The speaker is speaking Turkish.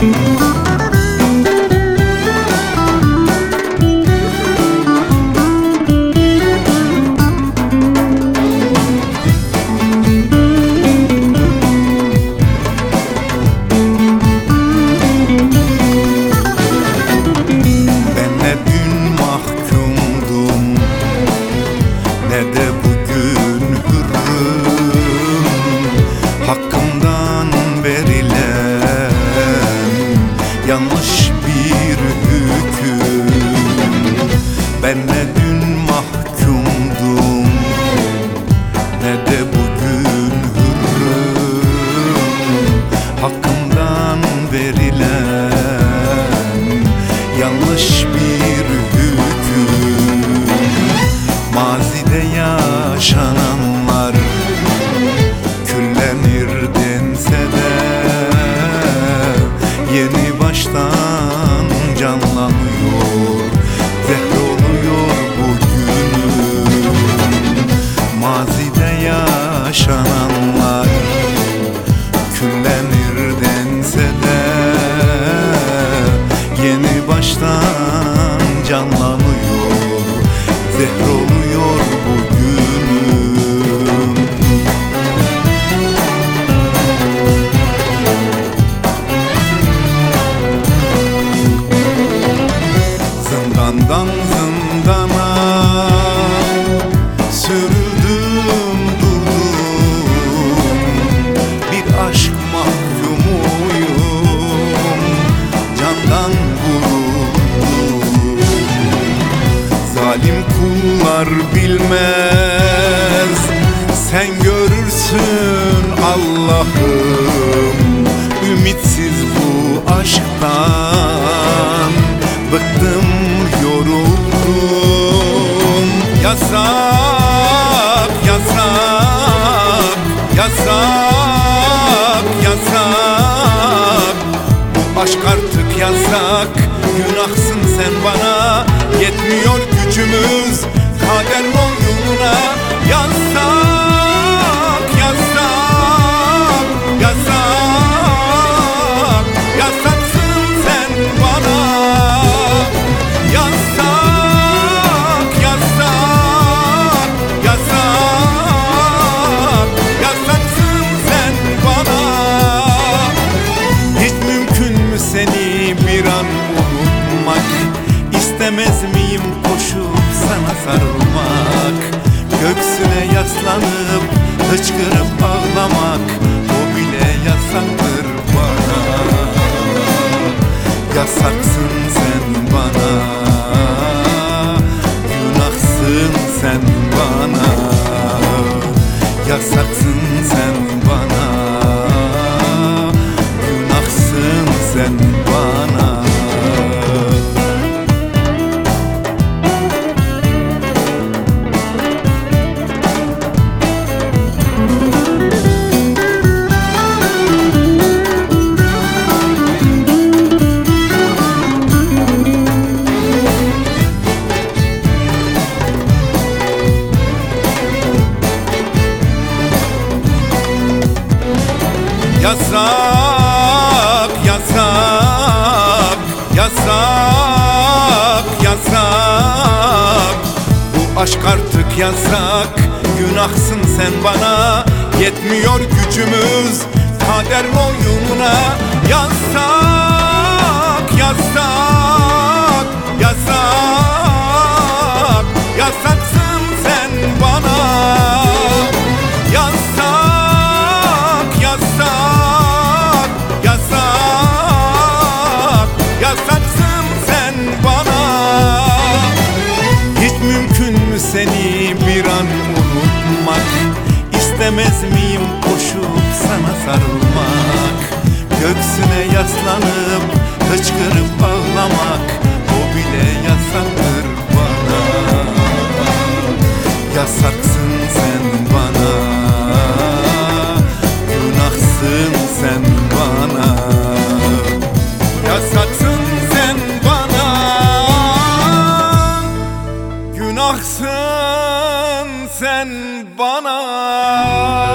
Yanlış bir hüküm. Ben ne dün mahkumdum, ne de bugün hürrüm. Hakkımdan verilen yanlış bir hüküm. Mazide yaşananlar küllenir dense de yeni baştan canlanıyor, zehroluyor bugünüm. Mazide yaşananlar küllenir dense de yeni baştan canlanıyor, zehroluyor bugünüm. Zindandan zindana sürüldüm durdum, bir aşk mahkumuyum, candan vuruldum. Zalim kullar bilmez, sen görürsün Allah'ım. Ümitsiz bu aşktan bıktım, yoruldum. Yasak, yasak, yasak, yasak. Bu aşk artık yasak. Günahsın sen bana, yetmiyor gücümüz kader oyununa. Yasak, yasak, yasak, yasaksın sen bana. Yasak, yasak, yasak, yasaksın sen bana. Hiç mümkün mü seni bir an unutmak? İstemez miyim koşup sana sarılmak? Göksüne yaslanıp hıçkırıp ağlamak, o bile yasaktır bana. Yasaksın sen bana, günahsın sen bana. Yasaksın sen bana, günahsın sen bana. Yasak, yasak, yasak, yasak. Bu aşk artık yasak. Günahsın sen bana, yetmiyor gücümüz kader oyununa. Yasak, yasak, yasak, yasaksın sen bana. Yasak, yasak, yasak, yasaksın sen bana. Hiç mümkün mü seni bir an unutmak? İstemez miyim koşup sana sarılmak? Göksüne yaslanıp hıçkırıp ağlamak, o bile yasaktır bana. Yasaksın sen bana, günahsın sen bana. Yasaksın sen bana, günahsın sen bana.